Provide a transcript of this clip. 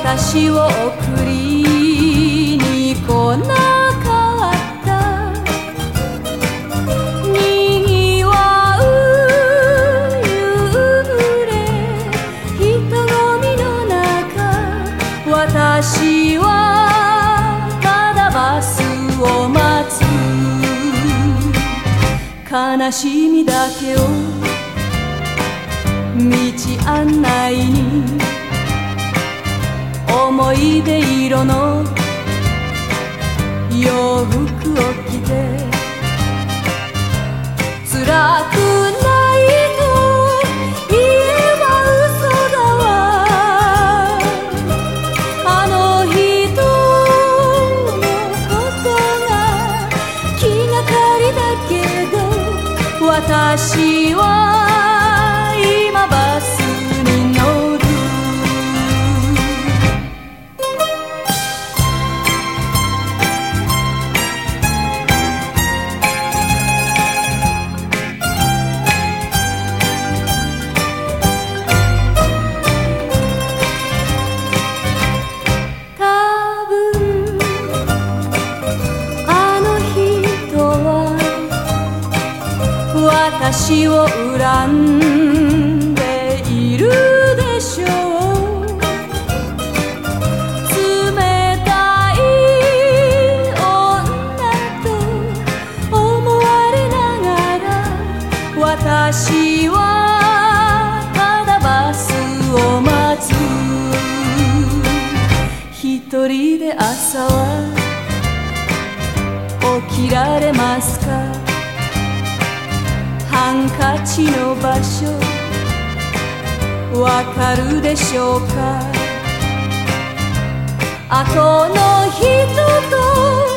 私を送りに来なかったにぎわう夕暮れ人混みの中私はただバスを待つ悲しみだけを道案内に思い出色の洋服を着て辛くないと言えば嘘だわあの人のことが気がかりだけど私は今バスに乗る私を恨んでいるでしょう冷たい女と思われながら私はただバスを待つ一人で朝は起きられますかハンカチの場所わかるでしょうか後の人と